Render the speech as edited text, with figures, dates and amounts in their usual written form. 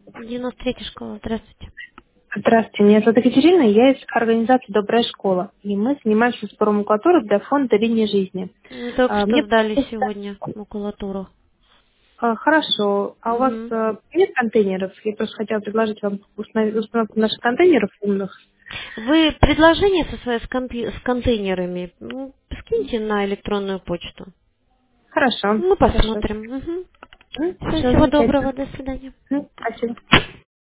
93-я школа, здравствуйте. Здравствуйте, меня зовут Екатерина, я из организации «Добрая школа», и мы занимаемся сбором макулатуры для фонда «Линия жизни». Только что Мне сдали сегодня макулатуру. хорошо, а у вас Мгм. нет контейнеров? Я просто хотела предложить вам установку наших контейнеров умных. Вы предложение со своей с контейнерами скиньте на электронную почту. Хорошо, Мы хорошо. посмотрим. Мгм. Всё, Все всего доброго, замечательно. до свидания. Спасибо.